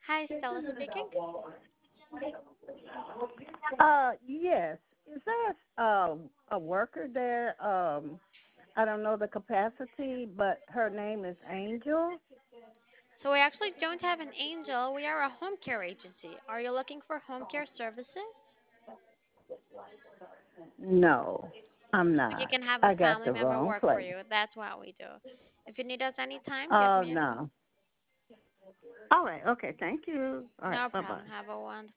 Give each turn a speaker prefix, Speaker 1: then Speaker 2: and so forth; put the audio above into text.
Speaker 1: Hi, Stella speaking.
Speaker 2: Yes. Is there a worker there? I don't know the capacity, but her name is Angel.
Speaker 1: So we actually don't have an angel. We are a home care agency. Are you looking for home care services?
Speaker 2: No, I'm
Speaker 1: So you
Speaker 2: not.
Speaker 1: can have a
Speaker 2: I got
Speaker 1: family
Speaker 2: the
Speaker 1: member
Speaker 2: wrong
Speaker 1: work for
Speaker 2: place.
Speaker 1: you. That's what we do. If you need us anytime, give
Speaker 2: Oh
Speaker 1: me a call.
Speaker 2: no. All right. Okay. Thank you. All right.
Speaker 1: No
Speaker 2: Bye
Speaker 1: problem.
Speaker 2: bye.
Speaker 1: Have a wonderful